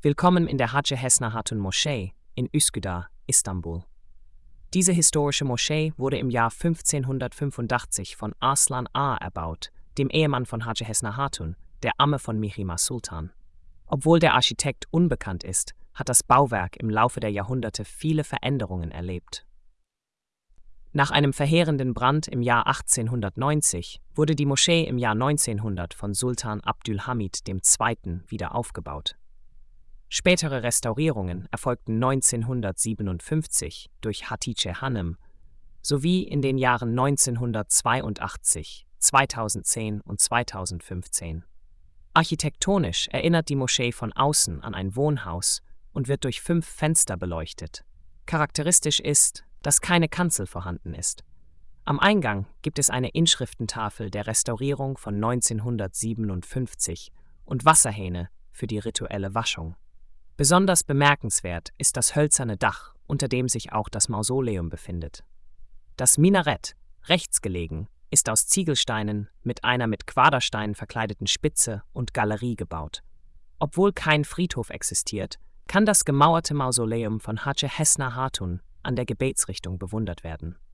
Willkommen in der Hacı Hesna Hatun Moschee in Üsküdar, Istanbul. Diese historische Moschee wurde im Jahr 1585 von Arslan Ağa erbaut, dem Ehemann von Hacı Hesna Hatun, der Amme von Mihrimah Sultan. Obwohl der Architekt unbekannt ist, hat das Bauwerk im Laufe der Jahrhunderte viele Veränderungen erlebt. Nach einem verheerenden Brand im Jahr 1890 wurde die Moschee im Jahr 1900 von Sultan Abdülhamid II. Wieder aufgebaut. Spätere Restaurierungen erfolgten 1957 durch Hatice Hanım sowie in den Jahren 1982, 2010 und 2015. Architektonisch erinnert die Moschee von außen an ein Wohnhaus und wird durch 5 Fenster beleuchtet. Charakteristisch ist, dass keine Kanzel vorhanden ist. Am Eingang gibt es eine Inschriftentafel der Restaurierung von 1957 und Wasserhähne für die rituelle Waschung. Besonders bemerkenswert ist das hölzerne Dach, unter dem sich auch das Mausoleum befindet. Das Minarett, rechts gelegen, ist aus Ziegelsteinen mit einer mit Quadersteinen verkleideten Spitze und Galerie gebaut. Obwohl kein Friedhof existiert, kann das gemauerte Mausoleum von Hacı Hesna Hatun an der Gebetsrichtung bewundert werden.